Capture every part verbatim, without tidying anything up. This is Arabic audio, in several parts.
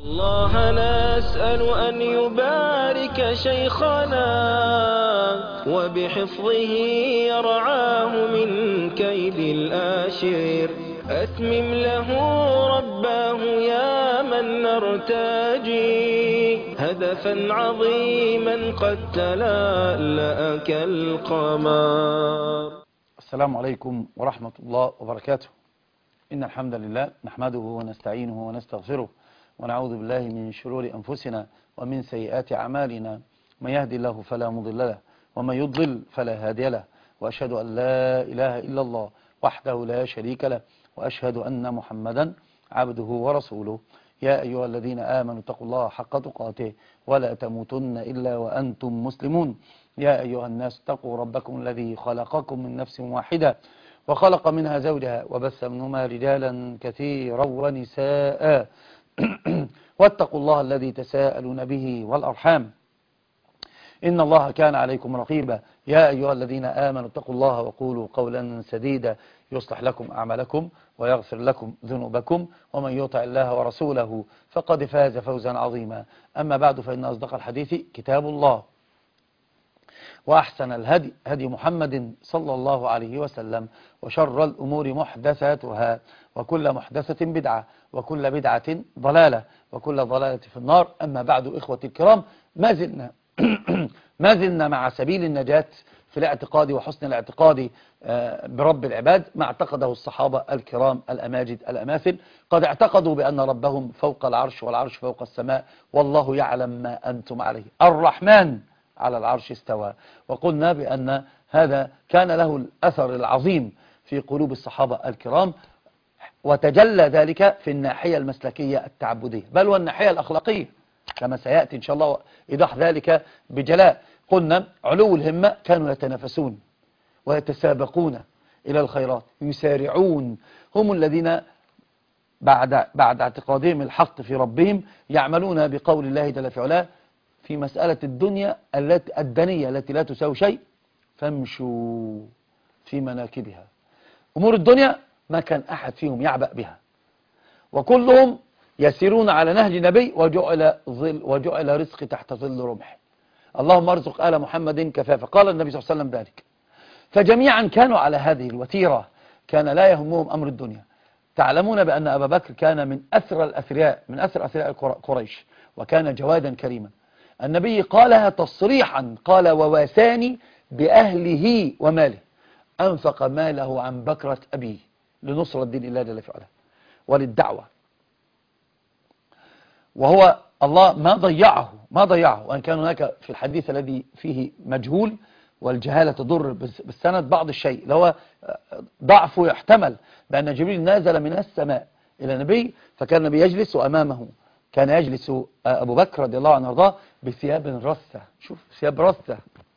الله نسأل أن يبارك شيخنا وبحفظه يرعاه من كيد الآشر. أتمم له رباه يا من نرتجي هدفا عظيما قد تلألأ كالقمر. السلام عليكم ورحمة الله وبركاته. إن الحمد لله نحمده ونستعينه ونستغفره ونعوذ بالله من شرور أنفسنا ومن سيئات أعمالنا. من يهدي الله فلا مضل له ومن يضلل فلا هادي له، وأشهد أن لا إله إلا الله وحده لا شريك له، وأشهد أن محمدا عبده ورسوله. يا أيها الذين آمنوا اتقوا الله حق تقاته ولا تموتن إلا وأنتم مسلمون. يا أيها الناس اتقوا ربكم الذي خلقكم من نفس واحدة وخلق منها زوجها وبث منهما رجالا كثيرا ونساء واتقوا الله الذي تساءلون به والأرحام إن الله كان عليكم رقيبا. يا أيها الذين آمنوا اتقوا الله وقولوا قولا سديدا يصلح لكم أعمالكم ويغفر لكم ذنوبكم، ومن يطع الله ورسوله فقد فاز فوزا عظيما. أما بعد، فإن أصدق الحديث كتاب الله، وأحسن الهدي هدي محمد صلى الله عليه وسلم، وشر الأمور محدثاتها، وكل محدثة بدعة، وكل بدعة ضلالة، وكل ضلالة في النار. أما بعد، إخوتي الكرام، ما زلنا ما زلنا مع سبيل النجاة في الاعتقاد وحسن الاعتقاد برب العباد، ما اعتقده الصحابة الكرام الأماجد الأماثل. قد اعتقدوا بأن ربهم فوق العرش والعرش فوق السماء، والله يعلم ما أنتم عليه. الرحمن على العرش استوى. وقلنا بأن هذا كان له الأثر العظيم في قلوب الصحابة الكرام، وتجلى ذلك في الناحية المسلكية التعبدية، بل والناحية الأخلاقية، كما سيأتي إن شاء الله إيضاح ذلك بجلاء. قلنا علو الهمة، كانوا يتنافسون ويتسابقون إلى الخيرات، يسارعون، هم الذين بعد بعد اعتقادهم الحق في ربهم يعملون بقول الله جل في علاه في مسألة الدنيا التي الدنية التي لا تساوي شيء فامشوا في مناكبها. أمور الدنيا ما كان أحد فيهم يعبأ بها، وكلهم يسيرون على نهج نبي، وجعل, ظل وجعل رزق تحت ظل رمح. اللهم ارزق آل محمد كفافة، قال النبي صلى الله عليه وسلم ذلك. فجميعا كانوا على هذه الوتيرة، كان لا يهمهم أمر الدنيا. تعلمون بأن أبا بكر كان من أثرى الأثرياء من أثرى أثرياء قريش، وكان جوادا كريما. النبي قالها تصريحا، قال: وواساني بأهله وماله. أنفق ماله عن بكرة أبيه لنصرة دين الله جل في علاه وللدعوة، وهو الله ما ضيعه ما ضيعه وأن كان هناك في الحديث الذي فيه مجهول، والجهالة تضر بالسند بعض الشيء، اللي هو ضعفه يحتمل، بأن جبريل نازل من السماء إلى النبي، فكان النبي يجلس، وأمامه كان يجلس أبو بكر رضي الله عنه وارضاه بثياب رثة. شوف، ثياب رثة،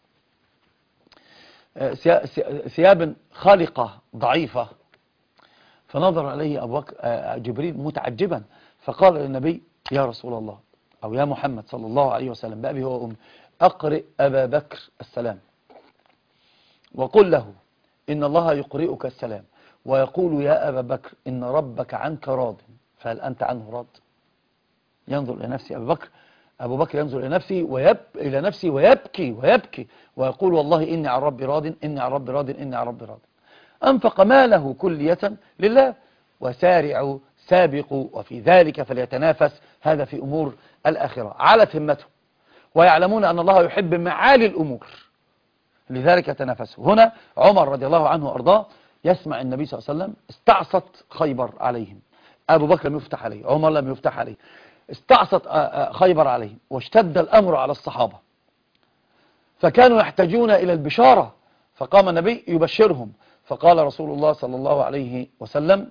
ثياب خالقة ضعيفة. فنظر عليه أبو بكر جبريل متعجبا، فقال للنبي: يا رسول الله، أو يا محمد صلى الله عليه وسلم بأبي هو أمي، أقرئ أبا بكر السلام، وقل له إن الله يقرئك السلام، ويقول: يا أبا بكر إن ربك عنك راض، فهل أنت عنه راض؟ ينظر إلى نفسه أبو بكر أبو بكر ينظر إلى نفسه ويب إلى نفسه ويبكي ويبكي ويقول: والله إني عن ربي راض، إني عن ربي راض، إني عن ربي راض. أنفق ماله كلية لله. وسارعوا سابقوا، وفي ذلك فليتنافس، هذا في أمور الآخرة. علت همته، ويعلمون أن الله يحب معالي الأمور، لذلك تنافسوا. هنا عمر رضي الله عنه وأرضاه يسمع النبي صلى الله عليه وسلم استعصت خيبر عليهم. أبو بكر لم يفتح عليه، عمر لم يفتح عليه، استعصت خيبر عليهم، واشتد الأمر على الصحابة، فكانوا يحتاجون إلى البشارة. فقام النبي يبشرهم، فقال رسول الله صلى الله عليه وسلم: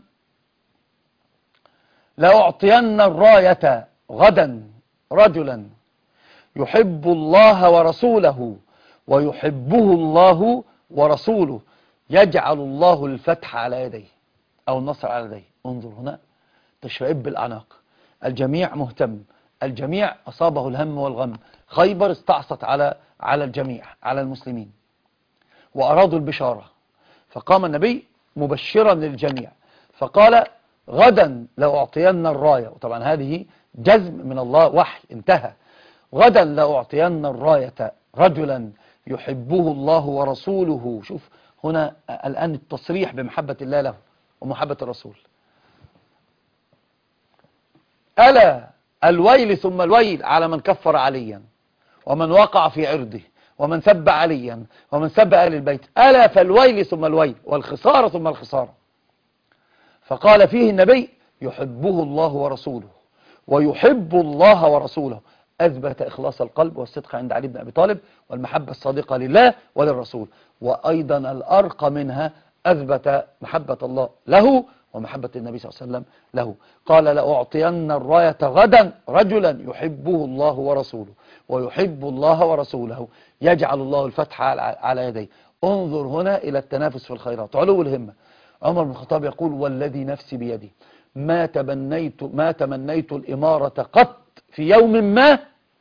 لأعطين الراية غدا رجلا يحب الله ورسوله ويحبه الله ورسوله، يجعل الله الفتح على يديه أو النصر على يديه. انظر هنا، تشرئب الأعناق، الجميع مهتم، الجميع أصابه الهم والغم. خيبر استعصت على على الجميع، على المسلمين، وأرادوا البشارة، فقام النبي مبشرا للجميع، فقال: غدا لأعطين الراية، وطبعا هذه جزم من الله، وحي انتهى. غدا لأعطين الراية رجلا يحبه الله ورسوله. شوف هنا الآن التصريح بمحبة الله له ومحبة الرسول. ألا الويل ثم الويل على من كفر عليا ومن وقع في عرضه ومن سب عليا ومن سب آل البيت. ألا فالويل ثم الويل والخسارة ثم الخسارة. فقال فيه النبي يحبه الله ورسوله ويحب الله ورسوله، أثبت إخلاص القلب والصدق عند علي بن أبي طالب والمحبة الصادقة لله وللرسول. وأيضا الأرقى منها أثبت محبة الله له ومحبة النبي صلى الله عليه وسلم له. قال لأعطين الراية غدا رجلا يحبه الله ورسوله ويحب الله ورسوله يجعل الله الفتح على يديه. انظر هنا إلى التنافس في الخيرات، علو الهمة. عمر بن الخطاب يقول والذي نفسي بيدي ما تمنيت ما تمنيت الإمارة قط في يوم ما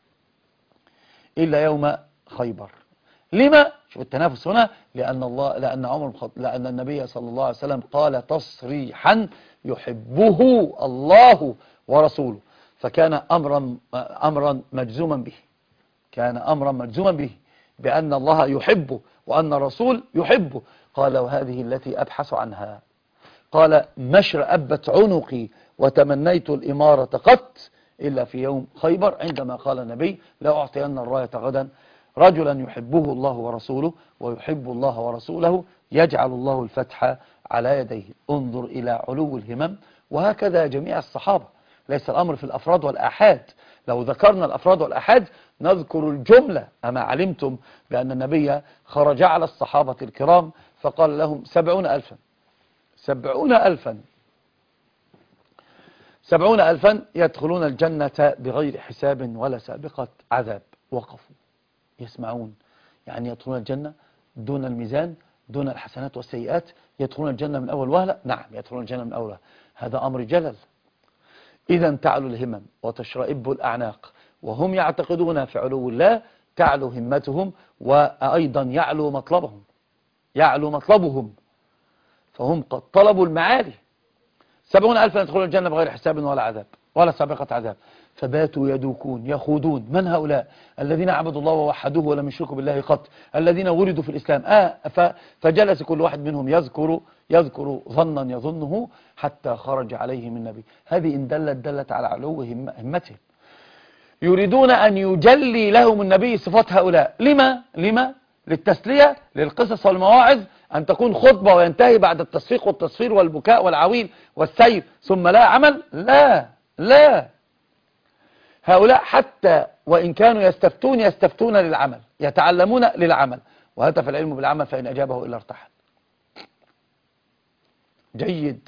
إلا يوم خيبر. لما؟ شوف التنافس هنا، لأن الله لأن عمر بن الخطاب لأن النبي صلى الله عليه وسلم قال تصريحا يحبه الله ورسوله، فكان أمرا أمرا مجزوما به، كان أمرا مجزوما به بأن الله يحبه وأن الرسول يحبه. قال وهذه التي أبحث عنها. قال مشر أبت عنقي وتمنيت الإمارة قط إلا في يوم خيبر، عندما قال النبي لأعطين الراية غدا رجلا يحبه الله ورسوله ويحب الله ورسوله يجعل الله الفتح على يديه. انظر إلى علو الهمم. وهكذا جميع الصحابة، ليس الأمر في الأفراد والآحاد. لو ذكرنا الأفراد والآحاد نذكر الجملة. أما علمتم بأن النبي خرج على الصحابة الكرام فقال لهم سبعون ألفا سبعون ألفا سبعون ألفا يدخلون الجنة بغير حساب ولا سابقة عذاب. وقفوا يسمعون، يعني يدخلون الجنة دون الميزان، دون الحسنات والسيئات، يدخلون الجنة من أول وهلة. نعم يدخلون الجنة من أول وهلة. هذا أمر جلل. إذا تعلو الهمم وتشرئب الأعناق، وهم يعتقدون في علو الله تعلو همتهم، وأيضا يعلو مطلبهم يعلو مطلبهم فهم قد طلبوا المعالي. سبعون ألفا يدخلون الجنة بغير حساب ولا عذاب ولا سابقة عذاب. فباتوا يدوكون يخوضون. من هؤلاء؟ الذين عبدوا الله ووحدوه ولم يشركوا بالله قط، الذين ولدوا في الإسلام. آه فجلس كل واحد منهم يذكر يذكر ظنا يظنه حتى خرج عليهم النبي. هذه إن دلت دلت على علو همتهم. يريدون أن يجلي لهم النبي صفات هؤلاء. لما؟ لما؟ للتسلية، للقصص والمواعظ، أن تكون خطبة وينتهي بعد التصفيق والتصفير والبكاء والعويل والسير ثم لا عمل. لا لا، هؤلاء حتى وإن كانوا يستفتون يستفتون للعمل، يتعلمون للعمل، وهتف العلم بالعمل فإن أجابه إلا ارتحل. جيد.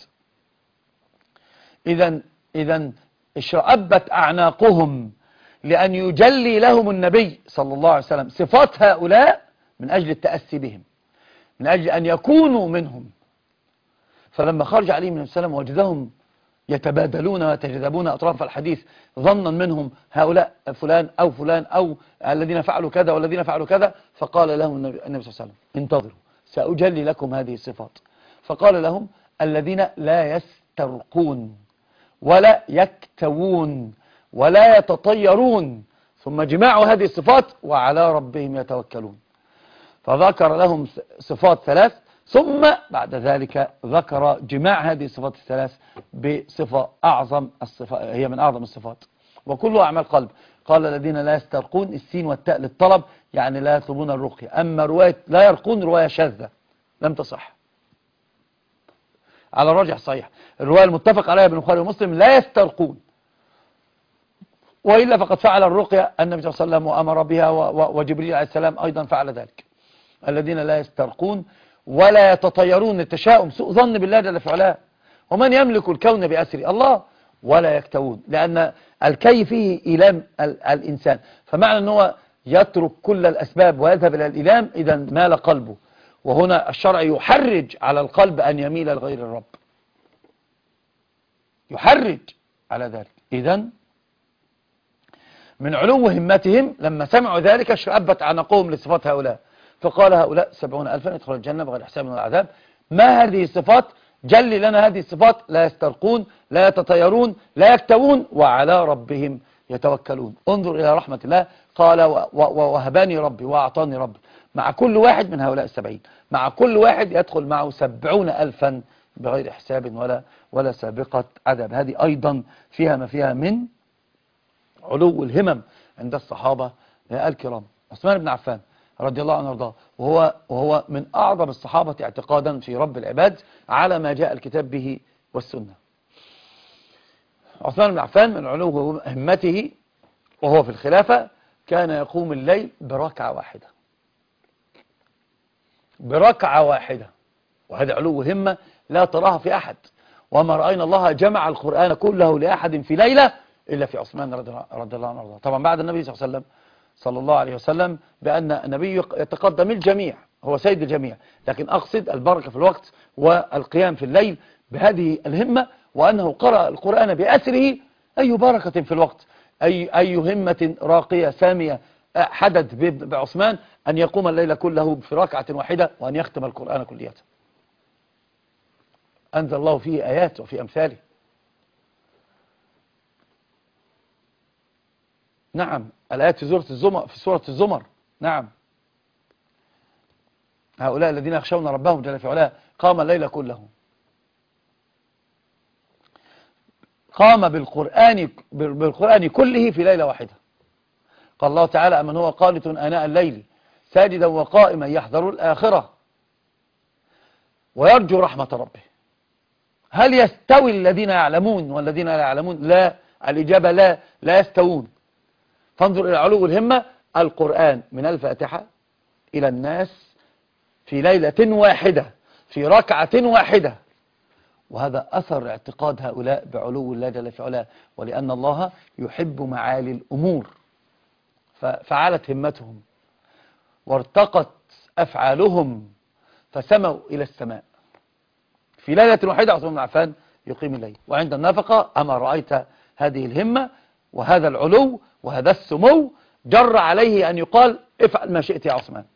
إذا إذا اشرأبت أعناقهم لأن يجلي لهم النبي صلى الله عليه وسلم صفات هؤلاء من أجل التأسي بهم، من أجل أن يكونوا منهم. فلما خرج عليه من السلام وجدهم يتبادلون ويتجذبون أطراف الحديث ظنا منهم هؤلاء فلان أو فلان أو الذين فعلوا كذا والذين فعلوا كذا، فقال لهم النبي صلى الله عليه وسلم انتظروا سأجلي لكم هذه الصفات. فقال لهم الذين لا يسترقون ولا يكتوون ولا يتطيرون، ثم جماع هذه الصفات وعلى ربهم يتوكلون. فذكر لهم صفات ثلاث، ثم بعد ذلك ذكر جماع هذه الصفات الثلاث بصفة أعظم الصفات، هي من أعظم الصفات وكلها أعمال قلب. قال الذين لا يسترقون، السين والتاء للطلب، يعني لا يطلبون الرقية. أما رواية لا يرقون رواية شاذة لم تصح على الراجح صحيح. الرواية المتفق عليها ابن البخاري ومسلم لا يسترقون، وإلا فقد فعل الرقية النبي صلى الله عليه وسلم وأمر بها، وجبريل عليه السلام أيضا فعل ذلك. الذين لا يسترقون ولا يتطيرون، التشاؤم سوء ظن بالله جل في علاه، ومن يملك الكون بأسره الله. ولا يكتوون، لأن الكي فيه إيلام الإنسان، فمعنى أنه يترك كل الأسباب ويذهب إلى الإيلام إذا مال قلبه. وهنا الشرع يحرج على القلب أن يميل لغير الرب، يحرج على ذلك. إذن من علو همتهم لما سمعوا ذلك اشرأبت عنقهم لصفات هؤلاء، فقال هؤلاء سبعون ألفا يدخل الجنة بغير حساب ولا عذاب. ما هذه الصفات؟ جل لنا هذه الصفات: لا يسترقون، لا يتطيرون، لا يكتوون، وعلى ربهم يتوكلون. انظر إلى رحمة الله، قال: ووهباني ربي وأعطاني ربي. مع كل واحد من هؤلاء السبعين، مع كل واحد يدخل معه سبعون ألفا بغير حساب ولا ولا سابقة عذاب. هذه أيضا فيها ما فيها من علو الهمم عند الصحابة الكرام. عثمان بن عفان رضي الله عنه وارضاه، وهو وهو من أعظم الصحابة اعتقادا في رب العباد على ما جاء الكتاب به والسنة. عثمان بن عفان من علو همته وهو في الخلافة كان يقوم الليل بركعة واحدة، بركعة واحدة، وهذا علو همة لا تراها في أحد. وما رأينا الله جمع القرآن كله لأحد في ليلة إلا في عثمان رضي الله عنه. طبعا بعد النبي صلى الله عليه وسلم صلى الله عليه وسلم بأن النبي يتقدم الجميع، هو سيد الجميع، لكن أقصد البركة في الوقت والقيام في الليل بهذه الهمة، وأنه قرأ القرآن بأسره. أي بركة في الوقت، أي, أي همة راقية سامية حدث بعثمان أن يقوم الليل كله في ركعة واحدة وأن يختم القرآن كليته. أنزل الله فيه آيات وفي أمثاله. نعم، الآيات في سورة الزمر في سورة الزمر. نعم، هؤلاء الذين يخشون ربهم جل في علاه قام الليل كله، قام بالقرآن بالقرآن كله في ليلة واحدة. قال الله تعالى: أمن هو قانت آناء الليل ساجدا وقائما يحذر الآخرة ويرجو رحمة ربه. هل يستوي الذين يعلمون والذين لا يعلمون؟ لا، الإجابة لا، لا يستوون. فانظر إلى علو الهمة، القرآن من الفاتحة إلى الناس في ليلة واحدة في ركعة واحدة. وهذا أثر اعتقاد هؤلاء بعلو الله جل في علاه، ولأن الله يحب معالي الأمور، ففعلت همتهم وارتقت أفعالهم فسموا إلى السماء. في ليلة واحدة عثمان بن عفان يقيم الليل. وعند النفقة أما رأيت هذه الهمة وهذا العلو وهذا السمو جر عليه أن يقال: افعل ما شئت يا عثمان.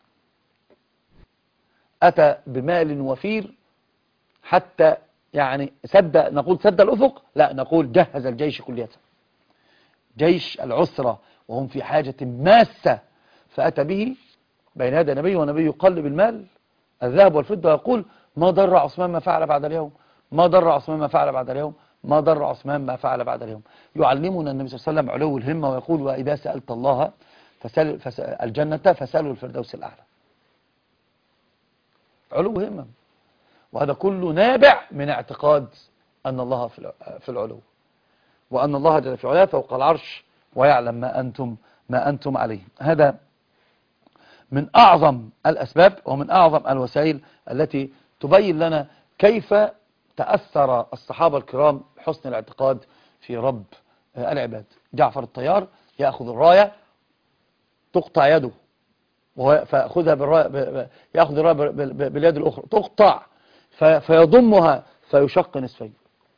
أتى بمال وفير حتى يعني سد، نقول سد الأفق، لا نقول جهز الجيش كليته، جيش العسرة وهم في حاجة ماسة، فأتى به بين يدي النبي والنبي يقلب المال الذهب والفضة ويقول: ما ضر عثمان ما فعل بعد اليوم، ما ضر عثمان ما فعل بعد اليوم، ما ضر عثمان ما فعل بعد اليوم. يعلمنا النبي صلى الله عليه وسلم علو الهمة ويقول: وإذا سألت الله فسأل الجنة فسأله الفردوس الأعلى. علو همة، وهذا كله نابع من اعتقاد أن الله في العلو، وأن الله جل في علاه فوق العرش ويعلم ما أنتم ما أنتم عليه. هذا من أعظم الأسباب ومن أعظم الوسائل التي تبين لنا كيف تأثر الصحابة الكرام بحسن الاعتقاد في رب العباد. جعفر الطيار يأخذ الراية تقطع يده، فيأخذها بالراية، يأخذ الراية باليد الأخرى تقطع، فيضمها فيشق نصفين.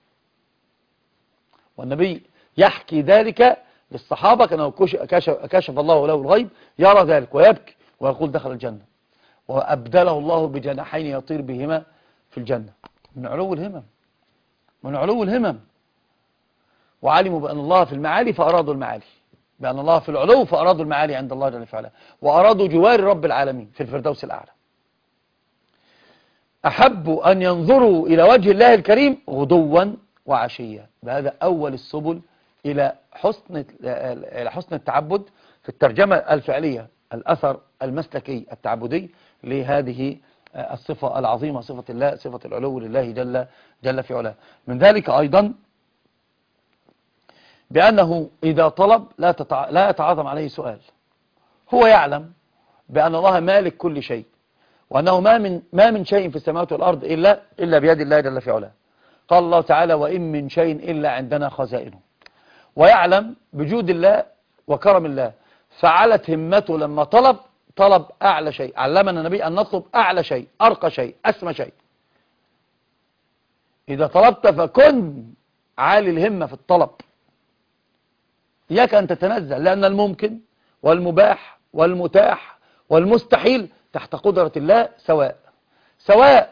والنبي يحكي ذلك للصحابة كأنه كشف الله له الغيب، يرى ذلك ويبكي ويقول: دخل الجنة، وأبدله الله بجناحين يطير بهما في الجنة. من علو الهمم، من علو الهمم. وعلموا بأن الله في المعالي فأرادوا المعالي، بأن الله في العلو فأرادوا المعالي عند الله جل وعلا، وأرادوا جوار رب العالمين في الفردوس الأعلى. أحبوا أن ينظروا إلى وجه الله الكريم غدوا وعشيا. بهذا أول السبل إلى حسن إلى حسن التعبد في الترجمة الفعلية، الأثر المسلكي التعبدي لهذه الصفة العظيمة، صفة الله، صفة العلو لله جل جل في علاه. من ذلك أيضا بأنه إذا طلب لا تتع... لا يتعاظم عليه سؤال. هو يعلم بأن الله مالك كل شيء، وأنه ما من ما من شيء في السماوات والأرض إلا إلا بيد الله جل في علاه. قال الله تعالى: وإن من شيء إلا عندنا خزائنه. ويعلم بجود الله وكرم الله، فعلت همته لما طلب طلب أعلى شيء. علمنا النبي أن نطلب أعلى شيء، أرقى شيء، أسمى شيء. إذا طلبت فكن عالي الهمة في الطلب، إياك أن تتنزل، لأن الممكن والمباح والمتاح والمستحيل تحت قدرة الله سواء. سواء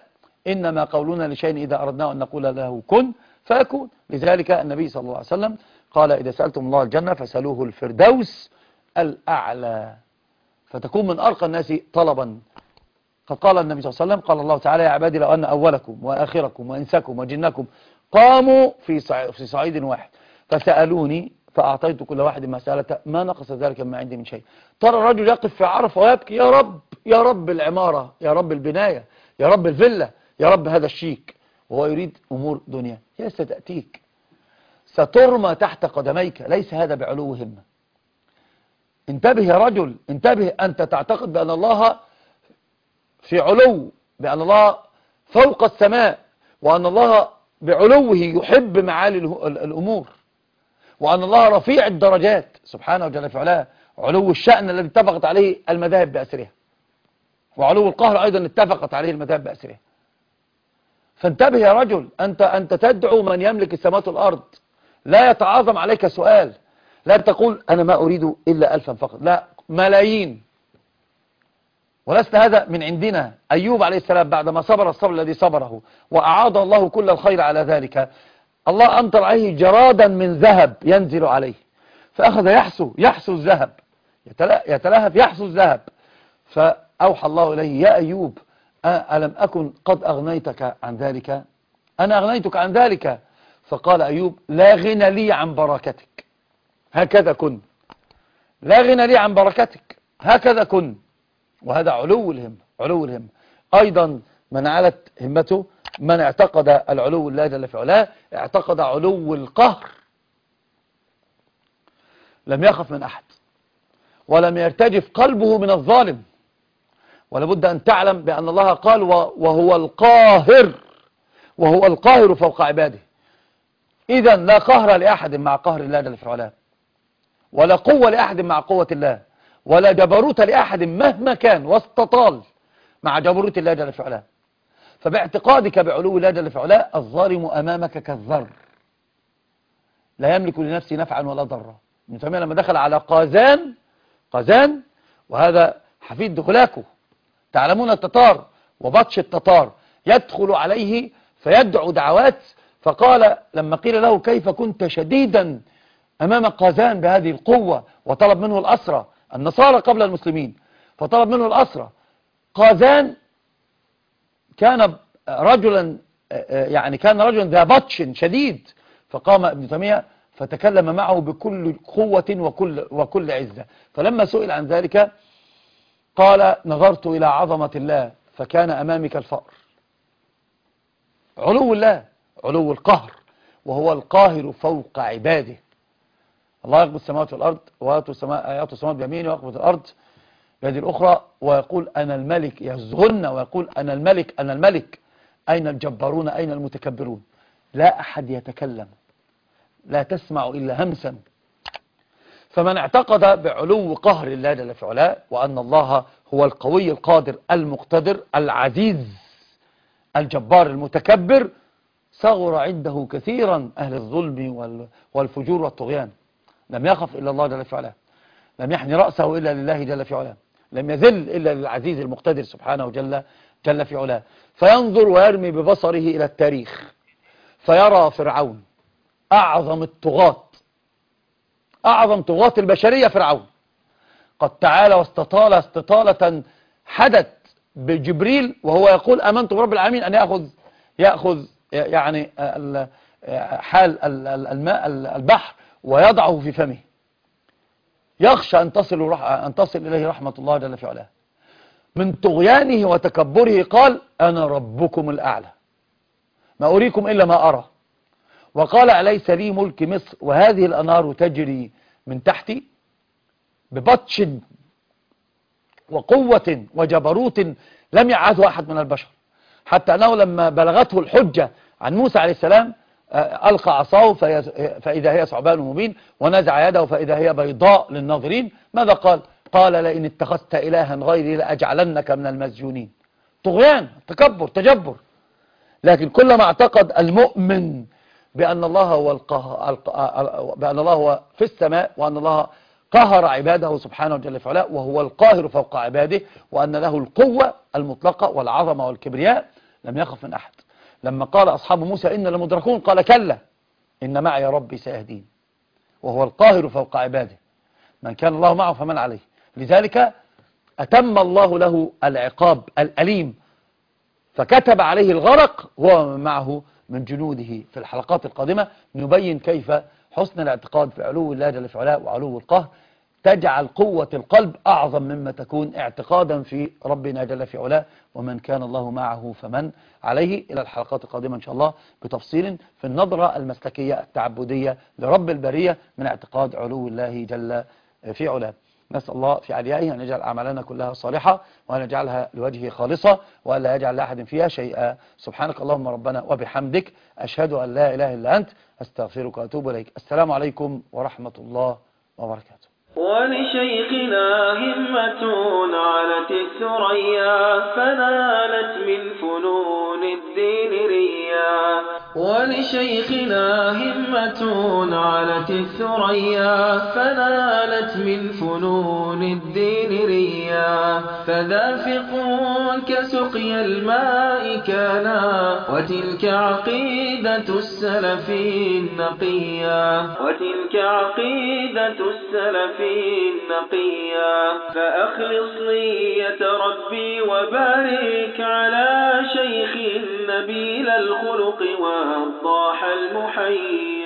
إنما قولنا لشيء إذا أردناه أن نقول له كن فيكون. لذلك النبي صلى الله عليه وسلم قال إذا سألتم الله الجنة فسألوه الفردوس الأعلى، فتكون من أرقى الناس طلبا. قد قال النبي صلى الله عليه وسلم قال الله تعالى يا عبادي لو أن أولكم وآخركم وإنسكم وجنكم قاموا في في صعيد واحد فسألوني فأعطيت كل واحد ما سألته ما نقص ذلك مما عندي من شيء. ترى الرجل يقف في عرفة ويبكي يا رب يا رب العمارة، يا رب البناية، يا رب الفيلا، يا رب هذا الشيك، وهو يريد أمور دنيا. هي ستأتيك سترمى تحت قدميك، ليس هذا بعلو همة. انتبه يا رجل، انتبه، أنت تعتقد بأن الله في علو، بأن الله فوق السماء، وأن الله بعلوه يحب معالي الأمور، وأن الله رفيع الدرجات سبحانه جل في علاه، علو الشأن الذي اتفقت عليه المذاهب بأسرها، وعلو القهر أيضا اتفقت عليه المذاهب بأسرها. فانتبه يا رجل، أنت, أنت تدعو من يملك السماوات والأرض، لا يتعاظم عليك سؤال، لا تقول أنا ما أريد إلا ألفا فقط، لا ملايين. ولست هذا من عندنا. أيوب عليه السلام بعدما صبر الصبر الذي صبره وأعاض الله كل الخير على ذلك، الله أمطر عليه جرادا من ذهب ينزل عليه، فأخذ يحسو يحسو الذهب، يتلهف يحسو الذهب، فأوحى الله إليه يا أيوب ألم أكن قد أغنيتك عن ذلك؟ أنا أغنيتك عن ذلك. فقال أيوب لا غنى لي عن بركتك، هكذا كن، لا غنى لي عن بركتك، هكذا كن. وهذا علو الهم، علو الهم. أيضا من علت همته من اعتقد العلو الله جل في علاه، اعتقد علو القهر، لم يخف من أحد ولم يرتجف قلبه من الظالم. ولابد أن تعلم بأن الله قال وهو القاهر، وهو القاهر فوق عباده. إذا لا قهر لأحد مع قهر الله جل في علاه، ولا قوة لأحد مع قوة الله، ولا جبروت لأحد مهما كان واستطال مع جبروت الله جل في علاه. فباعتقادك بعلو الله جل في علاه الظالم أمامك كالذر لا يملك لنفسه نفعا ولا ضرا. ابن تيمية لما دخل على قازان، قازان وهذا حفيد دخلاكه، تعلمون التتار وبطش التتار، يدخل عليه فيدعو دعوات، فقال لما قيل له كيف كنت شديدا أمام قازان بهذه القوة، وطلب منه الأسرى، النصارى قبل المسلمين، فطلب منه الأسرى. قازان كان رجلا يعني كان رجلا ذا بطش شديد، فقام ابن تيمية فتكلم معه بكل قوة وكل, وكل عزة. فلما سئل عن ذلك قال نظرت إلى عظمة الله فكان أمامك الفأر. علو الله، علو القهر، وهو القاهر فوق عباده. الله يقبض السماوات والأرض ويأتوا السماوات بيمينه ويقبض الأرض بيده الأخرى ويقول أنا الملك، يزغن ويقول أنا الملك أنا الملك، أين الجبارون أين المتكبرون؟ لا أحد يتكلم، لا تسمع إلا همسا. فمن اعتقد بعلو قهر الله جل في علاه، وأن الله هو القوي القادر المقتدر العزيز الجبار المتكبر، صغر عنده كثيرا أهل الظلم والفجور والطغيان. لم يخف إلا الله جل في علاه، لم يحني رأسه إلا لله جل في علاه، لم يذل إلا للعزيز المقتدر سبحانه جل, جل في علاه. فينظر ويرمي ببصره إلى التاريخ فيرى فرعون أعظم الطغاة، أعظم طغاة البشرية فرعون، قد تعالى واستطال استطالة حدث بجبريل وهو يقول آمنت برب العالمين أن يأخذ يأخذ يعني حال الماء البحر ويضعه في فمه، يخشى أن تصل أن تصل إليه رحمة الله جل في علاه. من طغيانه وتكبره قال أنا ربكم الأعلى ما أريكم إلا ما أرى، وقال أليس لي ملك مصر وهذه الأنهار تجري من تحتي، ببطش وقوة وجبروت لم يعهده أحد من البشر، حتى أنه لما بلغته الحجة عن موسى عليه السلام ألقى عصاه فإذا هي ثعبان مبين ونزع يده فإذا هي بيضاء للناظرين. ماذا قال؟ قال لئن اتخذت إلها غيري لأجعلنك من المسجونين. طغيان، تكبر، تجبر. لكن كلما اعتقد المؤمن بأن الله هو القهر، بأن الله هو في السماء، وأن الله قهر عباده سبحانه جل في علاه، وهو القاهر فوق عباده، وأن له القوة المطلقة والعظمة والكبرياء، لم يخف من أحد. لما قال أصحاب موسى إن لمدركون قال كلا إن معي ربي سيهدين، وهو القاهر فوق عباده، من كان الله معه فمن عليه. لذلك أتم الله له العقاب الأليم فكتب عليه الغرق هو ومن معه من جنوده. في الحلقات القادمة نبين كيف حسن الاعتقاد في علو الله جل في علاه وعلو القهر تجعل قوة القلب أعظم مما تكون اعتقادا في ربنا جل في علاه ومن كان الله معه فمن عليه. إلى الحلقات القادمة إن شاء الله بتفصيل في النظرة المسلكية التعبدية لرب البرية من اعتقاد علو الله جل في علاه. نسأل الله في عليائه أن يجعل أعمالنا كلها صالحة وأن يجعلها لوجهه خالصة وأن لا يجعل لأحد فيها شيئا. سبحانك اللهم ربنا وبحمدك أشهد أن لا إله إلا أنت أستغفرك وأتوب إليك. السلام عليكم ورحمة الله وبركاته. ولشيخنا همة علت الثريا فنالت من فنون الدين ريا. ولشيخنا همة علت الثريا فنالت من فنون الدين ريا. فدافقون كسقي الماء كانا وتلك عقيدة السلف النقيا. وتلك عقيدة السلف النقيا. فأخلص نية ربي وبارك على شيخ نبيل الخلق والضاح المحيي.